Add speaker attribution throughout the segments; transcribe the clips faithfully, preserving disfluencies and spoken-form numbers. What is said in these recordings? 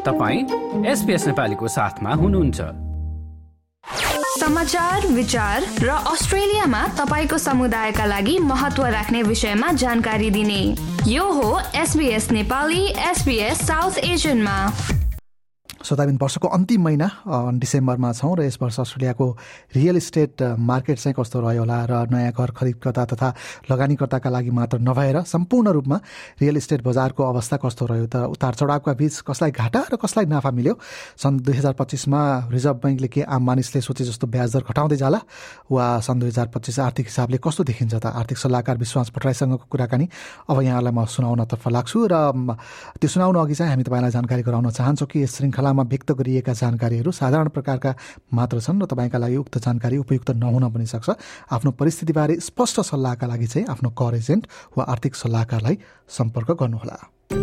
Speaker 1: तपाईं एसपीएस नेपालीको साथमा हुनुहुन्छ।
Speaker 2: समाचार, विचार र अस्ट्रेलियामा तपाईको समुदायका लागि महत्त्व राख्ने विषयमा जानकारी दिने यो हो एसबीएस नेपाली, एसबीएस साउथ एशियनमा।
Speaker 3: श्रोताबिन, वर्षको अन्तिम महिना डिसेम्बरमा छौँ र यस वर्ष अस्ट्रेलियाको रियल इस्टेट मार्केट चाहिँ कस्तो रह्यो होला र नयाँ घर खरिदकर्ता तथा लगानीकर्ताका लागि मात्र नभएर सम्पूर्ण रूपमा रियल इस्टेट बजारको अवस्था कस्तो रह्यो त उतार चढावका बीच कसलाई घाटा र कसलाई नाफा मिल्यो। सन् दुई हजार पच्चिसमा रिजर्भ ब्याङ्कले के आम मानिसले सोचे जस्तो ब्याज दर घटाउँदै जाला वा सन् दुई हजार पच्चिस आर्थिक हिसाबले कस्तो देखिन्छ त? आर्थिक सल्लाहकार विश्वास भट्टराईसँगको कुराकानी अब यहाँलाई म सुनाउनतर्फ लाग्छु र त्यो सुनाउनु अघि चाहिँ हामी तपाईँलाई जानकारी गराउन चाहन्छौँ कि यस श्रृङ्खला मा व्यक्त गरिएका जानकारीहरू साधारण प्रकारका मात्र छन् र तपाईँका लागि उक्त जानकारी उपयुक्त नहुन पनि सक्छ। आफ्नो परिस्थितिबारे स्पष्ट सल्लाहका लागि चाहिँ आफ्नो कर एजेन्ट वा आर्थिक सल्लाहकारलाई सम्पर्क गर्नुहोला।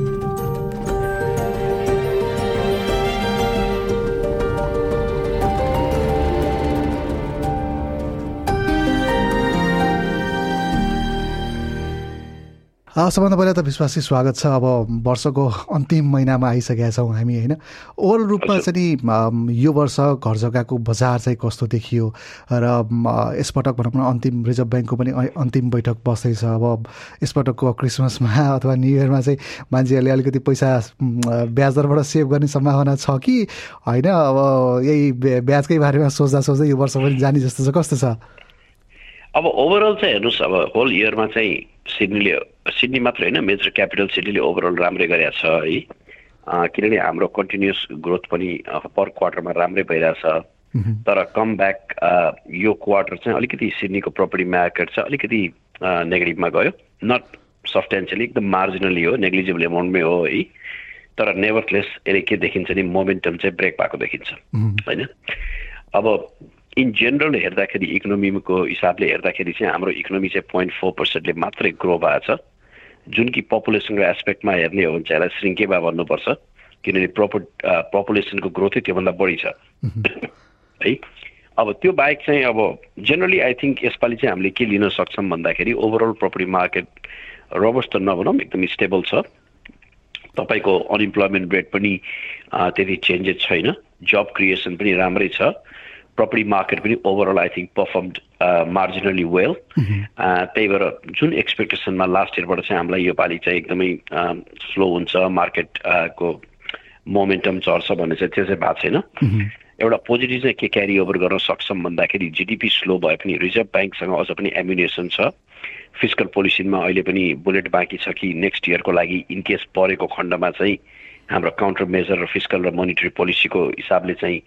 Speaker 3: सबभन्दा पहिला त विश्वासी स्वागत छ। अब वर्षको अन्तिम महिनामा आइसकेका छौँ हामी, होइन? ओभरअल रूपमा चाहिँ यो वर्ष घर जग्गाको बजार चाहिँ कस्तो देखियो र यसपटक भनौँ न अन्तिम रिजर्भ ब्याङ्कको पनि अन्तिम बैठक बस्दैछ। अब यसपटकको क्रिसमसमा अथवा न्यु इयरमा चाहिँ मान्छेहरूले अलिकति पैसा ब्याज दरबाट सेभ गर्ने सम्भावना छ कि होइन? अब यही ब्याजकै बारेमा सोच्दा सोच्दै यो वर्ष पनि जाने जस्तो छ, कस्तो छ?
Speaker 4: अब ओभरअल चाहिँ हेर्नुहोस्, अब होल इयरमा चाहिँ सिडनीले सिडनी मात्र होइन, मेजर क्यापिटल सिटीले ओभरअल राम्रै गरेको छ है, किनभने हाम्रो कन्टिन्युस ग्रोथ पनि पर क्वार्टरमा राम्रै भइरहेछ। तर कम ब्याक यो क्वार्टर चाहिँ अलिकति सिडनीको प्रोपर्टी मार्केट चाहिँ अलिकति नेगेटिभमा गयो। नट सब्सटेन्सियली, एकदम मार्जिनली हो, नेग्लिजिबल एमाउन्टमै हो है। तर नेभरलेस यसले के देखिन्छ नि, मोमेन्टम चाहिँ ब्रेक भएको देखिन्छ होइन। अब इन जेनरल हेर्दाखेरि इकोनोमीको हिसाबले हेर्दाखेरि चाहिँ हाम्रो इकोनोमी चाहिँ पोइन्ट फोर पर्सेन्टले मात्रै ग्रो भएको छ, जुन कि पपुलेसनको एस्पेक्टमा हेर्ने हो भने चाहिँ यसलाई श्रिङ्केबा भन्नुपर्छ, किनभने प्रपर पपुलेसनको ग्रोथै त्योभन्दा बढी छ है। अब त्यो बाहेक चाहिँ अब जेनरली आई थिङ्क यसपालि चाहिँ हामीले के लिन सक्छौँ भन्दाखेरि ओभरअल प्रोपर्टी मार्केट रोबस्ट त नभनौँ, एकदम स्टेबल छ। तपाईँको अनइम्प्लोइमेन्ट रेट पनि त्यति चेन्जेस छैन, जब क्रिएसन पनि राम्रै छ, property market पनि overall I think performed marginally well. त्यही भएर जुन एक्सपेक्टेसनमा लास्ट इयरबाट चाहिँ हामीलाई यो पालि चाहिँ एकदमै स्लो हुन्छ, मार्केटको मोमेन्टम चढ्छ भन्ने चाहिँ त्यो चाहिँ भएको छैन। एउटा पोजिटिभ चाहिँ के क्यारी ओभर गर्न सक्छौँ भन्दाखेरि जिडिपी स्लो भए पनि रिजर्भ ब्याङ्कसँग अझ पनि एम्युनेसन छ। फिस्कल पोलिसीमा अहिले पनि बुलेट बाँकी छ कि नेक्स्ट इयरको लागि इनकेस परेको खण्डमा चाहिँ हाम्रो काउन्टर मेजर र फिस्कल र मोनिटरी पोलिसीको हिसाबले चाहिँ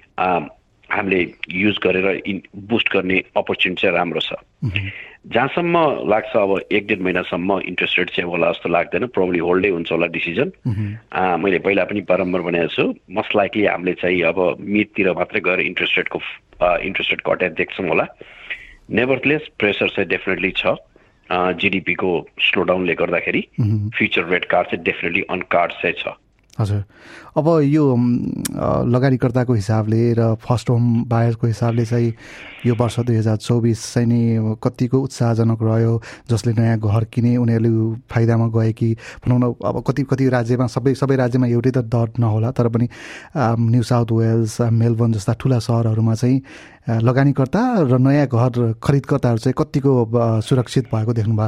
Speaker 4: हामीले युज गरेर इन बुस्ट गर्ने अपर्च्युनिटी चाहिँ राम्रो छ। जहाँसम्म लाग्छ अब एक डेढ महिनासम्म इन्ट्रेस्ट रेट चाहिँ होला जस्तो लाग्दैन, प्रोब्ली होल्डै हुन्छ होला डिसिजन। मैले पहिला पनि बारम्बार भनेको छु, मोस्ट लाइकली हामीले चाहिँ अब मिडतिर मात्रै गएर इन्ट्रेस्ट रेटको इन्ट्रेस्ट रेट घटाएर देख्छौँ होला। नेभरलेस प्रेसर चाहिँ डेफिनेटली छ जिडिपीको स्लोडाउनले गर्दाखेरि। फ्युचर रेट कार्ड चाहिँ डेफिनेटली अन कार्ड चाहिँ छ।
Speaker 3: हजुर, अब यो लगानीकर्ताको हिसाबले र फर्स्ट होम बायरको हिसाबले चाहिँ यो वर्ष दुई हजार चौबिस चाहिँ नि कतिको उत्साहजनक रह्यो? जसले नयाँ घर किने उनीहरूले फाइदामा गए कि भनौँ न? अब कति कति राज्यमा सबै सबै राज्यमा एउटै त दर नहोला, तर पनि न्यू साउथ वेल्स, मेलबर्न जस्ता ठुला सहरहरूमा चाहिँ लगानीकर्ता र नयाँ घर खरिदकर्ताहरू चाहिँ कतिको सुरक्षित भएको देख्नुभयो?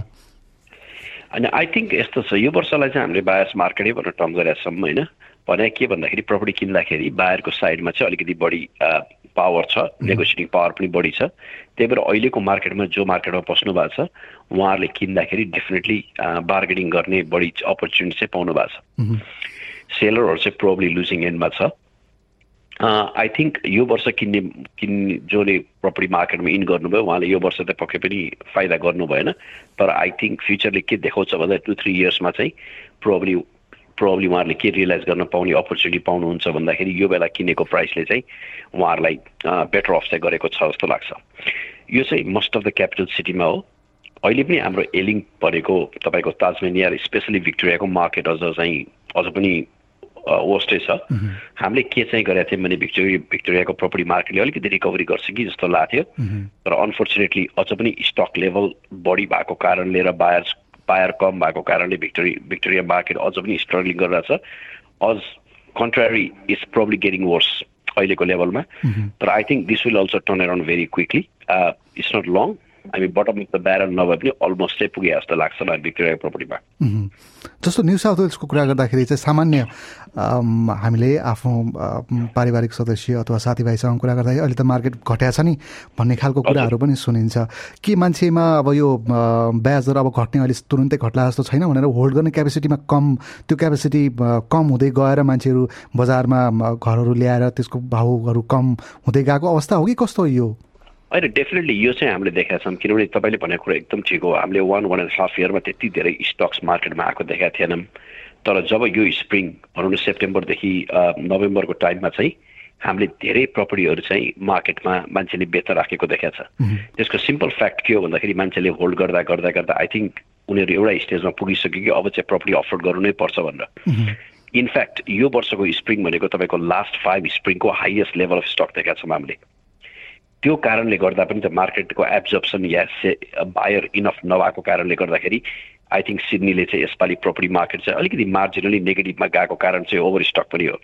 Speaker 4: अनि आई थिङ्क यस्तो छ, यो वर्षलाई चाहिँ हामीले बायर्स मार्केटै भनेर टर्म गरेका छौँ होइन। भने के भन्दाखेरि प्रपर्टी किन्दाखेरि बायरको साइडमा चाहिँ अलिकति बढी पावर छ, नेगोसिएटिङ पावर पनि बढी छ। त्यही भएर अहिलेको मार्केटमा जो मार्केटमा पस्नु भएको छ उहाँहरूले किन्दाखेरि डेफिनेटली बार्गेनिङ गर्ने बढी अपर्च्युनिटी चाहिँ पाउनु भएको छ। सेलरहरू चाहिँ प्रोब्ली लुजिङ एन्डमा छ। आई थिङ्क यो वर्ष किन्ने किन्ने जसले प्रपर्टी मार्केटमा इन गर्नुभयो उहाँले यो वर्ष त पक्कै पनि फाइदा गर्नु भएन। तर आई थिङ्क फ्युचरले के देखाउँछ भन्दा टु थ्री इयर्समा चाहिँ प्रोब्ली प्रोब्ली उहाँहरूले के रियलाइज गर्न पाउने अपर्च्युनिटी पाउनुहुन्छ भन्दाखेरि यो बेला किनेको प्राइसले चाहिँ उहाँहरूलाई बेटर अफ चाहिँ गरेको छ जस्तो लाग्छ। यो चाहिँ मोस्ट अफ द क्यापिटल सिटीमा हो। अहिले पनि हाम्रो एलिङ परेको तपाईँको ताजमेनिया स्पेसली भिक्टोरियाको मार्केट अझ चाहिँ अझ पनि वर्स्टै छ। हामीले के चाहिँ गरेका थियौँ भने भिक्टोरिया भिक्टोरियाको प्रपर्टी मार्केटले अलिकति रिकभरी गर्छ कि जस्तो लाग्थ्यो, तर अनफोर्चुनेटली अझ पनि स्टक लेभल बढी भएको कारणले र बायर्स बायर कम भएको कारणले भिक्टोरिया भिक्टोरिया मार्केट अझ पनि स्ट्रगलिङ गरिरहेछ। अझ contrary is probably getting worse अहिलेको लेभलमा तर I think this will also turn around very quickly it's not long हामी बटम अफ द ब्यारल नभए पनि अलमोस्ट चाहिँ पुगे जस्तो लाग्छ मलाई भिक्टोरिया प्रोपर्टीमा
Speaker 3: जस्तो न्यू साउथ वेल्सको कुरा गर्दाखेरि चाहिँ सामान्य हामीले आफ्नो पारिवारिक सदस्य अथवा साथीभाइसँग कुरा गर्दाखेरि अहिले त मार्केट घट्या छ नि भन्ने खालको कुराहरू पनि सुनिन्छ के मान्छेमा अब यो ब्याज दर अब घट्ने अहिले तुरुन्तै घट्ला जस्तो छैन भनेर होल्ड गर्ने क्यापेसिटीमा कम त्यो क्यापेसिटी कम हुँदै गएर मान्छेहरू बजारमा घरहरू ल्याएर त्यसको भाउहरू कम हुँदै गएको अवस्था हो कि कस्तो हो यो
Speaker 4: होइन डेफिनेटली यो चाहिँ हामीले देखाएको छौँ किनभने तपाईँले भनेको कुरा एकदम ठिक हो हामीले वान वान एन्ड हाफ इयरमा त्यति धेरै स्टक्स मार्केटमा आएको देखाएको थिएनौँ तर जब यो स्प्रिङ भनौँ न सेप्टेम्बरदेखि नोभेम्बरको टाइममा चाहिँ हामीले धेरै प्रपर्टीहरू चाहिँ मार्केटमा मान्छेले बेच्न राखेको देखाएको छ त्यसको सिम्पल फ्याक्ट के हो भन्दाखेरि मान्छेले होल्ड गर्दा गर्दा गर्दा आई थिङ्क उनीहरू एउटा स्टेजमा पुगिसक्यो कि अब चाहिँ प्रपर्टी अफोर्ड गर्नु नै पर्छ भनेर इनफ्याक्ट यो वर्षको स्प्रिङ भनेको तपाईँको लास्ट फाइभ स्प्रिङको हाइएस्ट लेभल अफ स्टक देखाएको छौँ हामीले त्यो कारणले गर्दा पनि त मार्केटको एब्जर्प्सन या बायर इनफ नभएको कारणले गर्दाखेरि आई थिङ्क सिडनीले चाहिँ यसपालि प्रपर्टी मार्केट चाहिँ अलिकति मार्जिनली नेगेटिभमा गएको कारण चाहिँ ओभर स्टक पनि हो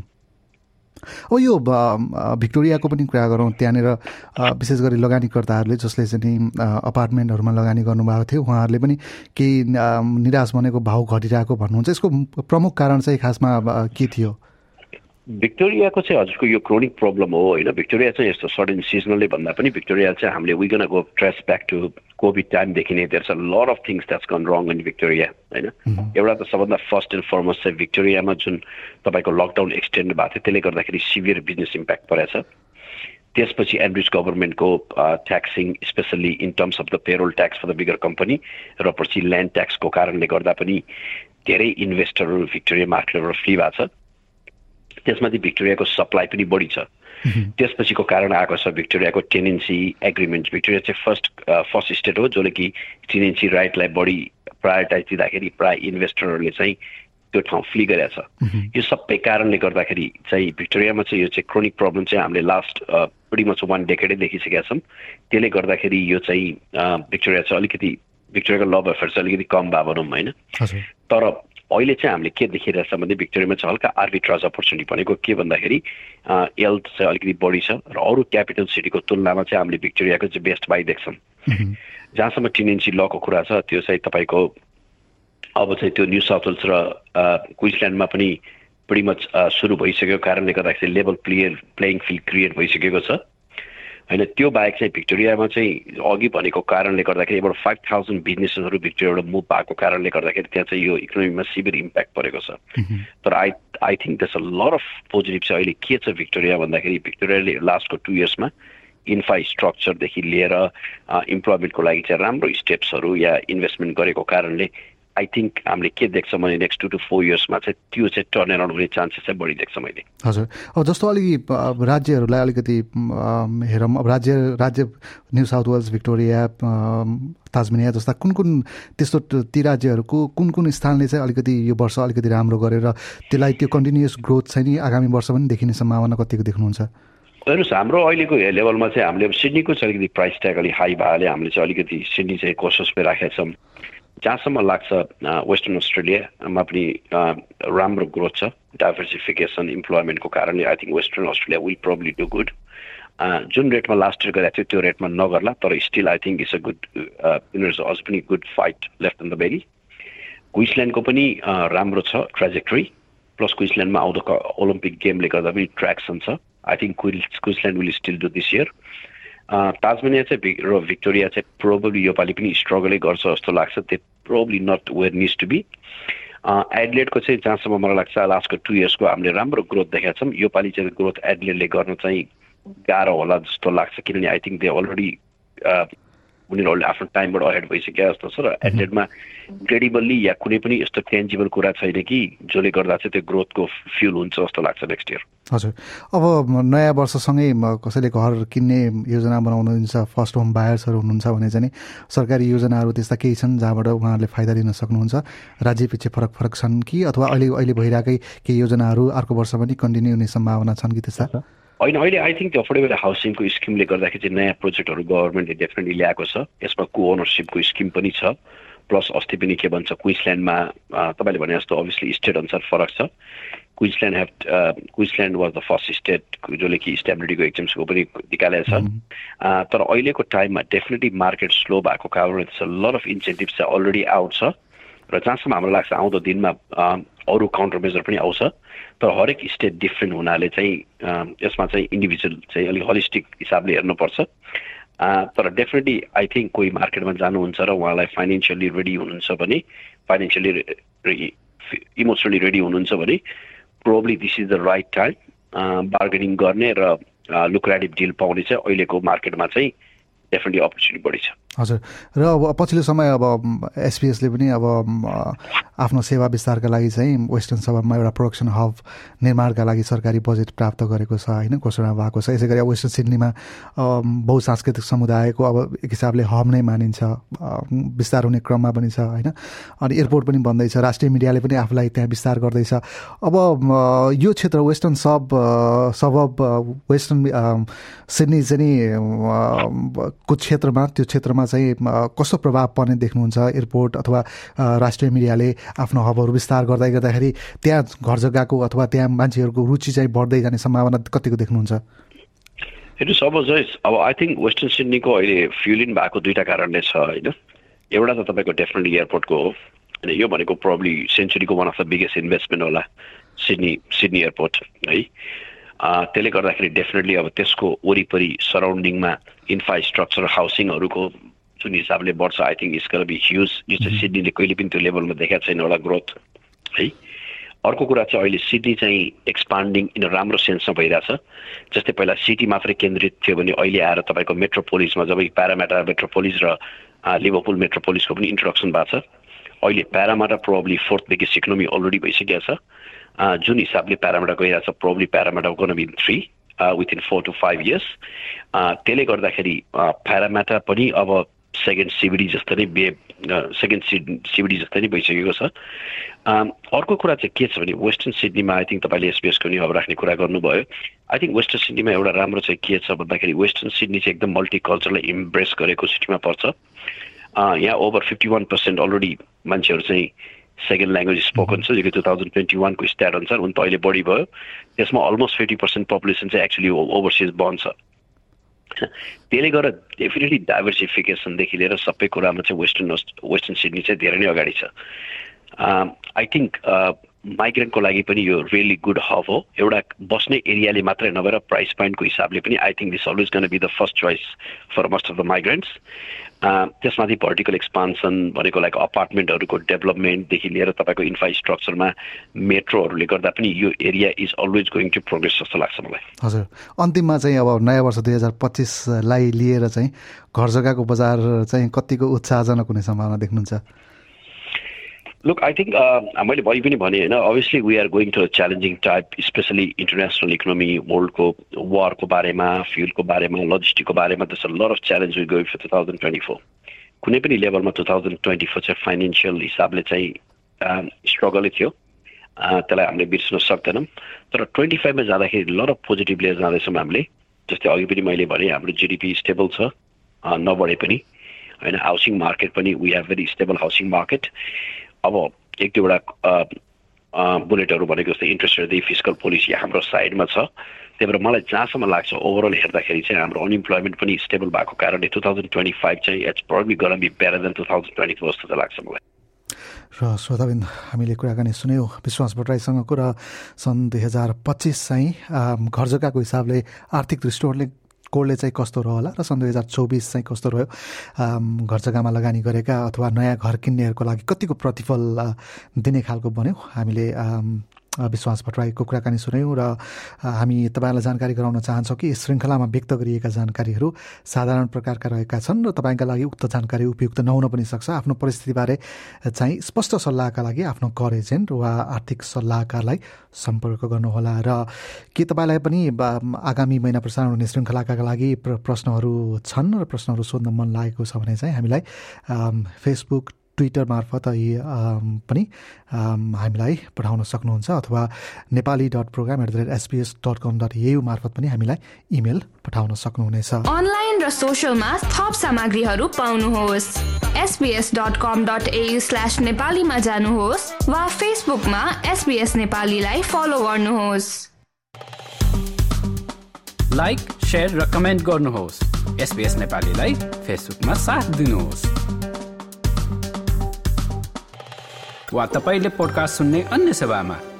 Speaker 3: अब यो भिक्टोरियाको पनि कुरा गरौँ त्यहाँनिर विशेष गरी लगानीकर्ताहरूले जसले चाहिँ अपार्टमेन्टहरूमा लगानी गर्नुभएको थियो उहाँहरूले पनि केही निराश बनेको भाउ घटिरहेको भन्नुहुन्छ यसको प्रमुख कारण चाहिँ खासमा के थियो
Speaker 4: भिक्टोरियाको चाहिँ हजुरको यो क्रोनिक प्रब्लम हो होइन भिक्टोरिया चाहिँ यस्तो सडन सिजनली भन्दा पनि भिक्टोरिया चाहिँ हामीले we gonna go trace back to COVID टाइमदेखि नै there is a lot of things that's gone wrong in Victoria होइन एउटा त सबभन्दा फर्स्ट एन्ड फरमोस्ट चाहिँ भिक्टोरियामा जुन तपाईँको लकडाउन एक्सटेन्ड भएको थियो त्यसले गर्दाखेरि सिभियर बिजनेस इम्प्याक्ट परेछ त्यसपछि एन्ड्रिज गभर्मेन्टको taxing specially in terms of the payroll tax for the bigger company र पछि ल्यान्ड ट्याक्सको कारणले गर्दा पनि धेरै इन्भेस्टरहरू भिक्टोरिया मार्केटबाट फ्री भएको छ त्यसमाथि भिक्टोरियाको सप्लाई पनि बढी छ त्यसपछिको कारण आएको छ भिक्टोरियाको टेनेन्सी एग्रिमेन्ट भिक्टोरिया चाहिँ फर्स्ट फर्स्ट स्टेट हो जसले कि टेनेन्सी राइटलाई बढी प्रायोरिटाइज दिँदाखेरि प्राय इन्भेस्टरहरूले चाहिँ त्यो ठाउँ फ्ली गरेको छ यो सबै कारणले गर्दाखेरि चाहिँ भिक्टोरियामा चाहिँ यो चाहिँ क्रोनिक प्रब्लम चाहिँ हामीले last pretty much one decade देखिसकेका छौँ त्यसले गर्दाखेरि यो चाहिँ भिक्टोरिया चाहिँ अलिकति भिक्टोरियाको लभ अफेयर चाहिँ अलिकति कम भए भनौँ होइन तर अहिले चाहिँ हामीले के देखिरहेछ भने भिक्टोरियामा चाहिँ हल्का आर्बिट्राज अपर्च्युनिटी भनेको के भन्दाखेरि एल्थ चाहिँ अलिकति बढी छ र अरू क्यापिटल सिटीको तुलनामा चाहिँ हामीले भिक्टोरियाको चाहिँ बेस्ट बाई देख्छौँ जहाँसम्म टेनेन्सी लको कुरा छ त्यो चाहिँ तपाईँको अब चाहिँ त्यो न्यू साउथ वेल्स र क्विन्सल्यान्डमा पनि pretty much सुरु भइसकेको कारणले गर्दाखेरि level player playing field create भइसकेको छ होइन त्यो बाहेक चाहिँ भिक्टोरियामा चाहिँ अघि भनेको कारणले गर्दाखेरि एउटा फाइभ थाउजन्ड बिजनेसेसहरू भिक्टोरियाबाट मुभ भएको कारणले गर्दाखेरि त्यहाँ चाहिँ यो इकोनोमीमा सिभियर इम्प्याक्ट परेको छ तर I I think that's a lot of positive चाहिँ अहिले के छ भिक्टोरिया भन्दाखेरि भिक्टोरियाले लास्टको टु इयर्समा इन्फ्रास्ट्रक्चरदेखि लिएर इम्प्लोइमेन्टको लागि चाहिँ राम्रो स्टेप्सहरू या इन्भेस्टमेन्ट गरेको कारणले आई थिङ्क हामीले के देख्छौँ भने नेक्स्ट टु टु फोर इयर्समा चाहिँ त्यो चाहिँ टर्न एराउन्ड हुने चान्सेस चाहिँ बढी देख्छ मैले
Speaker 3: हजुर अब जस्तो अलिकति राज्यहरूलाई अलिकति हेरौँ अब राज्य राज्य New South Wales Victoria Tasmania जस्ता कुन कुन त्यस्तो ती राज्यहरूको कुन कुन स्थानले चाहिँ अलिकति यो वर्ष अलिकति राम्रो गरेर त्यसलाई त्यो कन्टिन्युस ग्रोथ चाहिँ नि आगामी वर्ष पनि देखिने सम्भावना कतिको देख्नुहुन्छ
Speaker 4: हेर्नुहोस् हाम्रो अहिलेको लेभलमा चाहिँ हामीले अब सिडनीको चाहिँ अलिकति प्राइस ट्याग अलिक हाई भएकोले हामीले चाहिँ अलिकति सिडनी चाहिँ कोसिसमा राखेका छौँ जहाँसम्म लाग्छ वेस्टर्न अस्ट्रेलियामा पनि राम्रो ग्रोथ छ डाइभर्सिफिकेसन इम्प्लोइमेन्टको कारणले I think Western Australia will probably do good जुन रेटमा लास्ट इयर गरेको थियो त्यो रेटमा नगर्ला तर still I think it's a good यिनीहरू अझ पनि good fight left in the berry क्विन्सल्यान्डको पनि राम्रो छ ट्रेजेक्टरी प्लस क्विन्सल्यान्डमा आउँदो ओलम्पिक गेमले गर्दा पनि ट्र्याक्सन छ I think Queensland will still do this year Tasmania चाहिँ र भिक्टोरिया चाहिँ प्रोबेबली योपालि पनि स्ट्रगलै गर्छ जस्तो लाग्छ त्यो probably not where needs to be एडलेटको चाहिँ जहाँसम्म मलाई लाग्छ लास्टको टु इयर्सको हामीले राम्रो ग्रोथ देखाएको छौँ योपालि चाहिँ ग्रोथ एडलेटले गर्न चाहिँ गाह्रो होला जस्तो लाग्छ किनभने आई थिङ्क दे अलरेडी उनीहरूले आफ्नो टाइमबाट अहेड भइसक्यो जस्तो छ र एडलेटमा क्रेडिबल्ली या कुनै पनि यस्तो टेन्जिबल कुरा छैन कि जसले गर्दा चाहिँ त्यो ग्रोथको फ्युल हुन्छ जस्तो लाग्छ नेक्स्ट इयर
Speaker 3: हजुर अब नयाँ वर्षसँगै कसैले घर किन्ने योजना बनाउनुहुन्छ फर्स्ट होम बायर्सहरू हुनुहुन्छ भने चाहिँ सरकारी योजनाहरू त्यस्ता केही छन् जहाँबाट उहाँहरूले फाइदा लिन सक्नुहुन्छ राज्य पछि फरक फरक छन् कि अथवा अहिले अहिले भइरहेकै केही योजनाहरू अर्को वर्ष पनि कन्टिन्यू हुने सम्भावना छन् कि त्यस्ता
Speaker 4: होइन अहिले आई थिङ्क त्यो अफोर्डेबल हाउसिङको स्किमले गर्दाखेरि चाहिँ नयाँ प्रोजेक्टहरू गभर्मेन्टले डेफिनेटली ल्याएको छ यसमा को ओनरसिपको स्किम पनि छ प्लस अस्ति पनि के भन्छ क्विन्सल्यान्डमा तपाईँले भने जस्तो अभियसली स्टेट अनुसार फरक छ Queensland have Queensland was the first state जसले कि स्टेबिलिटीको एक्जाम्सको पनि निकालेको छ। तर अहिलेको टाइममा डेफिनेटली मार्केट स्लो भएको कारणले लट अफ इन्सेन्टिभ्स चाहिँ अलरेडी आउट छ र जहाँसम्म हाम्रो लाग्छ आउँदो दिनमा अरू काउन्टर मेजर पनि आउँछ। तर हरेक स्टेट डिफ्रेन्ट हुनाले चाहिँ यसमा चाहिँ इन्डिभिजुअल चाहिँ अलिक होलिस्टिक हिसाबले हेर्नुपर्छ। तर डेफिनेटली आई थिङ्क कोही मार्केटमा जानुहुन्छ र उहाँलाई फाइनेन्सियली रेडी हुनुहुन्छ भने फाइनेन्सियली इमोसनली रेडी हुनुहुन्छ भने probably this is the right time bargaining गर्ने र लुक्रेटिभ डिल पाउने चाहिँ अहिलेको मार्केटमा चाहिँ डेफिनेटली अपर्च्युनिटी बढी छ।
Speaker 3: हजुर, र अब पछिल्लो समय अब एसपिएसले पनि अब आफ्नो सेवा विस्तारका लागि चाहिँ वेस्टर्न सबरमा एउटा प्रोडक्सन हब निर्माणका लागि सरकारी बजेट प्राप्त गरेको छ होइन, घोषणा भएको छ। यसै गरी अब वेस्टर्न सिडनीमा बहुसांस्कृतिक समुदायको अब एक हिसाबले हब नै मानिन्छ, विस्तार हुने क्रममा पनि छ होइन। अनि एयरपोर्ट पनि बन्दैछ, राष्ट्रिय मिडियाले पनि आफूलाई त्यहाँ विस्तार गर्दैछ। अब यो क्षेत्र वेस्टर्न सब सबब वेस्टर्न सिडनी चाहिँ को क्षेत्रमा त्यो क्षेत्रमा चाहिँ कस्तो प्रभाव पर्ने देख्नुहुन्छ? एयरपोर्ट अथवा राष्ट्रिय मिडियाले आफ्नो हबहरू विस्तार गर्दै गर्दाखेरि त्यहाँ घर जग्गाको अथवा त्यहाँ मान्छेहरूको रुचि चाहिँ बढ्दै जाने सम्भावना कतिको देख्नुहुन्छ?
Speaker 4: हेर्नुहोस्, अब जय अब आई थिङ्क वेस्टर्न सिडनीको अहिले फ्युलिन भएको दुईवटा कारणले छ होइन। एउटा त तपाईँको डेफिनेटली एयरपोर्टको हो होइन, यो भनेको प्रोब्ली सेन्चुरीको one of the biggest investment होला सिडनी सिडनी एयरपोर्ट है। त्यसले गर्दाखेरि डेफिनेटली अब त्यसको वरिपरि सराउन्डिङमा इन्फ्रास्ट्रक्चर हाउसिङहरूको जुन हिसाबले बढ्छ I think it's gonna be huge. यो चाहिँ सिडनीले कहिले पनि त्यो लेभलमा देखाएको छैन एउटा ग्रोथ है। अर्को कुरा चाहिँ अहिले सिडनी चाहिँ एक्सपान्डिङ इन राम्रो सेन्समा भइरहेछ। जस्तै पहिला सिटी मात्रै केन्द्रित थियो भने अहिले आएर तपाईँको मेट्रोपोलिसमा जब प्यारामाटा मेट्रोपोलिस र लिभरपुल मेट्रोपोलिसको पनि इन्ट्रोडक्सन भएको छ। अहिले Parramatta probably fourth biggest economy already भइसकेको छ। जुन हिसाबले प्यारामाटा गइरहेको छ probably Parramatta gonna be three within four to five years. त्यसले गर्दाखेरि प्यारामाटा पनि अब सेकेन्ड सिबिडी जस्तै नै बे सेकेन्ड सिबिडी जस्तै नै भइसकेको छ। अर्को कुरा चाहिँ के छ भने वेस्टर्न सिडनीमा आई थिङ्क तपाईँले एसपिएसको नि अब राख्ने कुरा गर्नुभयो। आई थिङ्क वेस्टर्न सिडनीमा एउटा राम्रो चाहिँ के छ भन्दाखेरि वेस्टर्न सिडनी चाहिँ एकदम मल्टिकल्चरलाई इम्ब्रेस गरेको सिटीमा पर्छ। यहाँ over fifty one percent already मान्छेहरू चाहिँ सेकेन्ड ल्याङ्ग्वेज स्पोकन छ, जो कि टु थाउजन्ड ट्वेन्टी वानको स्ट्याट अनुसार हुन त अहिले बढी भयो। त्यसमा अलमोस्ट फिफ्टी पर्सेन्ट पपुलेसन चाहिँ एक्चुली ओभरसिज बन्द छ। त्यसले गर्दा डेफिनेटली डाइभर्सिफिकेसनदेखि लिएर सबै कुरामा चाहिँ वेस्टर्न वेस्टर्न सिडनी चाहिँ धेरै नै अगाडि छ। आई थिङ्क माइग्रेन्टको लागि पनि यो रियली गुड हब हो। एउटा बस्ने एरियाले मात्रै नभएर प्राइस पोइन्टको हिसाबले पनि I think this always gonna be the first choice for most of the migrants. त्यसमाथि भर्टिकल एक्सपान्सन भनेको लाइक अपार्टमेन्टहरूको डेभलपमेन्टदेखि लिएर तपाईँको इन्फ्रास्ट्रक्चरमा मेट्रोहरूले गर्दा पनि यो area is always going to progress जस्तो लाग्छ मलाई।
Speaker 3: हजुर, अन्तिममा चाहिँ अब नयाँ वर्ष दुई हजार पच्चिसलाई लिएर चाहिँ घर जग्गाको बजार चाहिँ कतिको उत्साहजनक हुने सम्भावना देख्नुहुन्छ?
Speaker 4: लुक आई थिङ्क मैले भरि पनि भने होइन, obviously we are going to a challenging type, specially international economy, वर्ल्डको वारको बारेमा, फ्युलको बारेमा, लजिस्टिकको बारेमा। This a lot of challenge we going for two thousand twenty four. कुनै पनि लेभलमा टु थाउजन्ड ट्वेन्टी फोर चाहिँ फाइनेन्सियल हिसाबले चाहिँ स्ट्रगलै थियो, त्यसलाई हामीले बिर्सन सक्दैनौँ। तर ट्वेन्टी फाइभमा जाँदाखेरि लट अफ पोजिटिभ लिएर जाँदैछौँ हामीले। जस्तै अघि पनि मैले भने हाम्रो जिडिपी स्टेबल छ, नबढे पनि होइन। हाउसिङ मार्केट पनि we have very stable housing market. अब एक दुईवटा बुलेटहरू भनेको जस्तै इन्ट्रेस्ट रेट, फिस्कल पोलिसी हाम्रो साइडमा छ। त्यही भएर मलाई जहाँसम्म लाग्छ ओभरअल हेर्दाखेरि चाहिँ हाम्रो अनइम्प्लोइमेन्ट पनि स्टेबल भएको कारणले टु थाउजन्ड ट्वेन्टी फाइभ चाहिँ it's probably gonna be better than two thousand twenty four जस्तो लाग्छ मलाई।
Speaker 3: र श्रोताबिन्द, हामीले कुराकानी सुन्यौँ विश्वास भट्टराईसँगको। र सन् दुई हजार पच्चिस चाहिँ घर जग्गाको हिसाबले आर्थिक दृष्टिकोणले कोडले चाहिँ कस्तो रह्यो होला र सन् दुई हजार चौबिस चाहिँ कस्तो रह्यो, घर जग्गामा लगानी गरेका अथवा नयाँ घर किन्नेहरूको लागि कतिको प्रतिफल दिने खालको बन्यो। हामीले विश्वास भट्टराईको कुराकानी सुन्यौँ र हामी तपाईँलाई जानकारी गराउन चाहन्छौँ कि यस श्रृङ्खलामा व्यक्त गरिएका जानकारीहरू साधारण प्रकारका रहेका छन् र तपाईँका लागि उक्त जानकारी उपयुक्त नहुन पनि सक्छ। आफ्नो परिस्थितिबारे चाहिँ स्पष्ट सल्लाहका लागि आफ्नो कर एजेन्ट वा आर्थिक सल्लाहकारलाई सम्पर्क गर्नुहोला। र के तपाईँलाई पनि आगामी महिना प्रसारण हुने श्रृङ्खलाका लागि प्रश्नहरू छन् र प्रश्नहरू सोध्न मन लागेको छ भने चाहिँ हामीलाई फेसबुक ट्विटर मार्फत यी पनि हामीलाई पठाउन सक्नुहुन्छ अथवा Nepali dot program at the rate SBS dot com dot AU मार्फत पनि हामीलाई इमेल पठाउन सक्नुहुनेछ।
Speaker 2: अनलाइन र सोसियलमा थप सामग्रीहरू पाउनुहोस्। SBS dot com dot AU slash नेपालीमा जानुहोस् वा फेसबुकमा एसबिएस नेपालीलाई फलो गर्नुहोस्।
Speaker 1: लाइक, शेयर र कमेन्ट गर्नुहोस्। एसबिएस नेपालीलाई फेसबुकमा साथ दिनुहोस्। वा तपाईले पोडकास्ट सुन्ने अन्य सेवामा